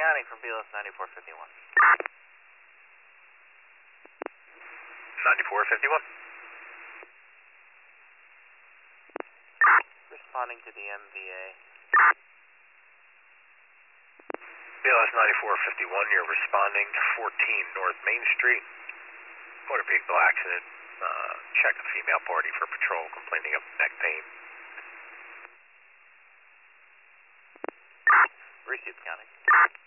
County from BLS 9451. 9451. Responding to the MVA. BLS 9451, you're responding to 14 North Main Street. Motor vehicle accident. Check a female party for patrol complaining of neck pain. Received, County.